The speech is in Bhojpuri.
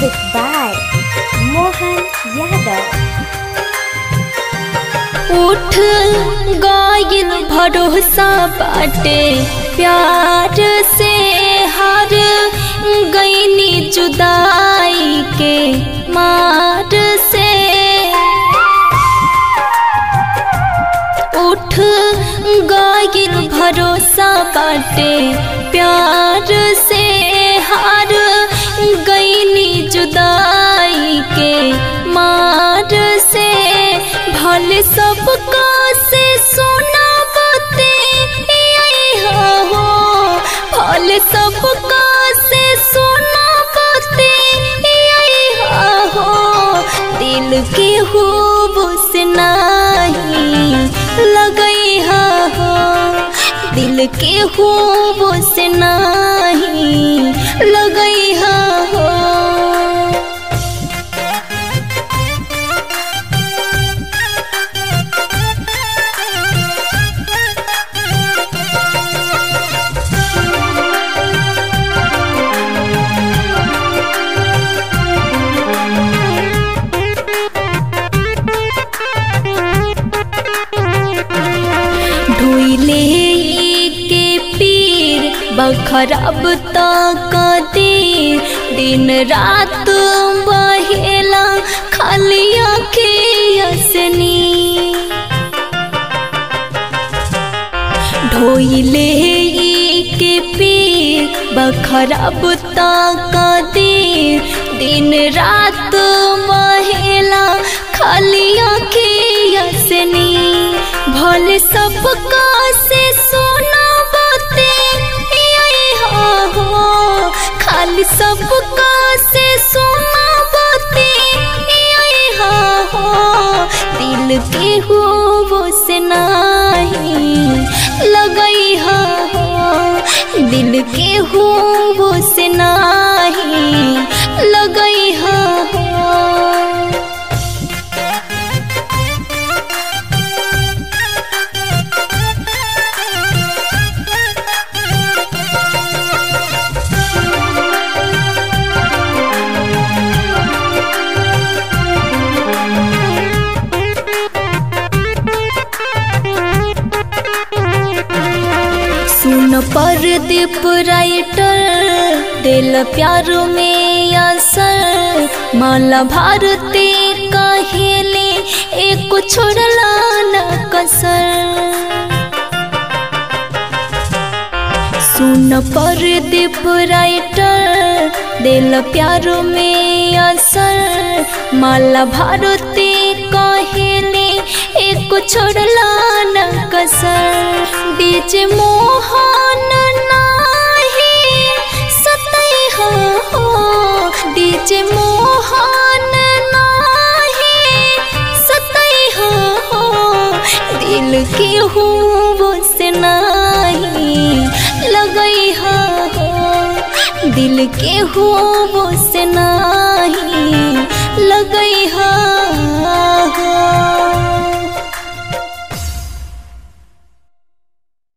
Music by Mohan Yadav। उठ गइल भरोसा बाटे प्यार से, हार गइनी जुदाई के मार से। उठ गइल भरोसा बाटे प्यार से, हार गइनी जुदाई के मार से। भले सबका से सोना बते हो, भले सबका से सोना बते हो। दिल के खूब से नहीं लगई हो, दिल के खूब से नहीं लगई हो। ढोइले के पीर बखरब तक दे, दिन रात बहेला खाली अखियसनी। ढोइले के पीर बखरब तक दे, दिन रात बहेला खाली अखियसनी। भले सबका से सोना बते हो, खाली सबका से सोना बते हो। दिल के खूब से नहीं लगई हो, दिल के खूब से नहीं लगई हो। सुन परदीप राइटर दिल प्यार में असर, माला भारती कहेले एक छोड़ला न कसर। सुन परदीप राइटर दिल प्यार में असर, माला भारती कहेले एक छोड़ला न कसर। डीजे मोहन नाही सतई हो, डीजे मोहन नाही सतई हो। दिल के खूब से नहीं लगई हो, दिल के खूब से नहीं लगई हो।